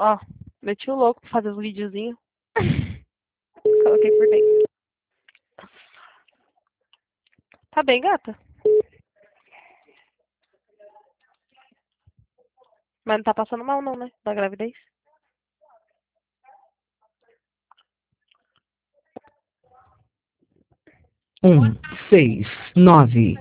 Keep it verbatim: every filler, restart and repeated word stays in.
Ó, meti o louco pra fazer os videozinhos. Coloquei por dentro. Tá bem, gata? Mas não tá passando mal não, né? Da gravidez. Um, seis, nove.